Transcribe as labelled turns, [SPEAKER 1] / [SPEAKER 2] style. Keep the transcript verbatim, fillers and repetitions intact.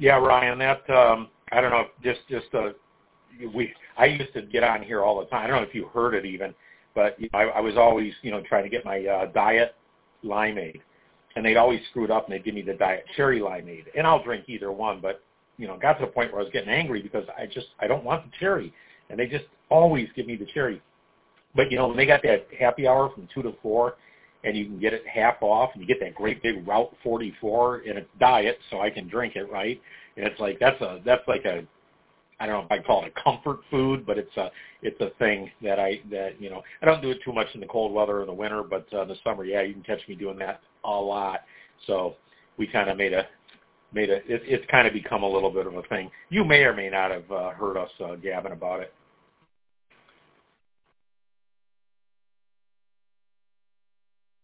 [SPEAKER 1] Yeah, Ryan, that, um, I don't know, just, just, uh, we, I used to get on here all the time. I don't know if you heard it even, but you know, I, I was always, you know, trying to get my uh, diet limeade, and they'd always screw it up, and they'd give me the diet cherry limeade, and I'll drink either one, but, you know, got to the point where I was getting angry because I just, I don't want the cherry, and they just always give me the cherry. But, you know, when they got that happy hour from two to four, and you can get it half off, and you get that great big Route forty-four, and it's diet, so I can drink it, right? And it's like, that's a, that's like a, I don't know if I call it a comfort food, but it's a, it's a thing that I, that, you know, I don't do it too much in the cold weather or the winter, but uh, in the summer, yeah, you can catch me doing that a lot. So we kind of made a, made a, it, it's kind of become a little bit of a thing. You may or may not have uh, heard us uh, gabbing about it.